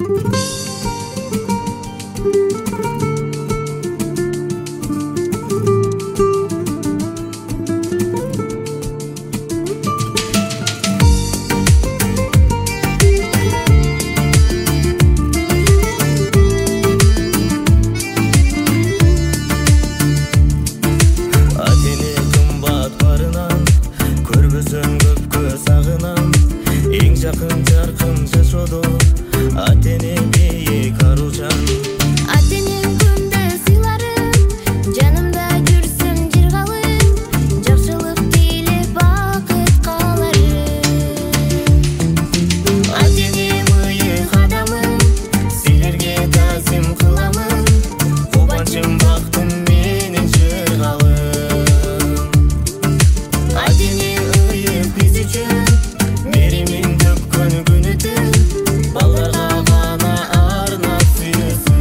Жақын жарқын жашоодо ата-эне бийик арулжан. Ата-энем күндө сыйларын, жанымда жүрсүн жыргалып, жакшылык тилеп бакыт кааларым. Ата-энем ыйык адамым, силерге таасим кыламын, кубанычым бактым менин жыргалым. Ата-эне ыйык биз үчүн меримин төккөн күнүтүн, балдарга гана арнап сүйөсүн.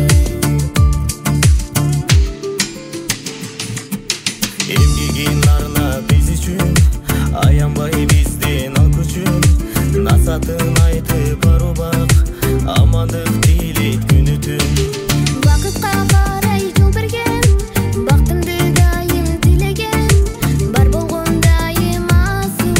Эмгегин арнап биз үчүн, аянбай бизден ал күчүн, насатын айтып барубак, амандык тилейт күнү-түн. Бакытка карай жол берген, бактымды дайым тилеген, бар болгон дайым асыл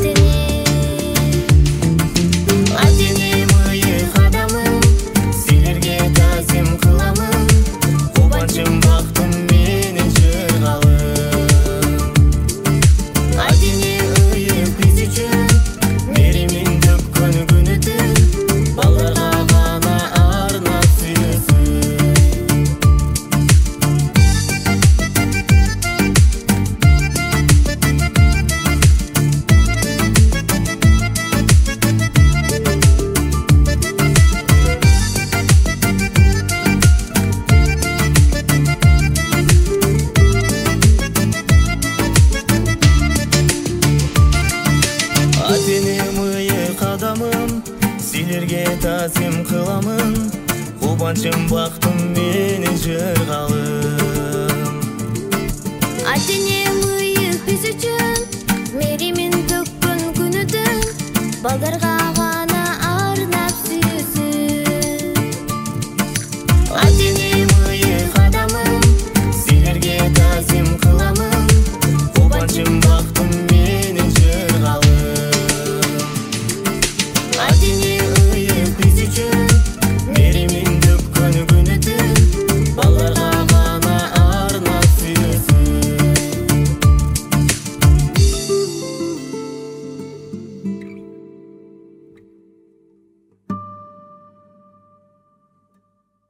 ата-энем. Ата-энем ыйык адамым, силерге таасим кыламын, кубанычым бактым менин жыргалым. Ата-эне ыйык биз үчүн, меримин төккөн күнү-түн, балдарга гана арнап сүйөсүн. Ата-энем ыйык адамым, силерге таасим кыламын, кубанычым бактым менин жыргалым. Ата-энем ыйык биз үчүн, меримин төккөн күнү-түн, балдарга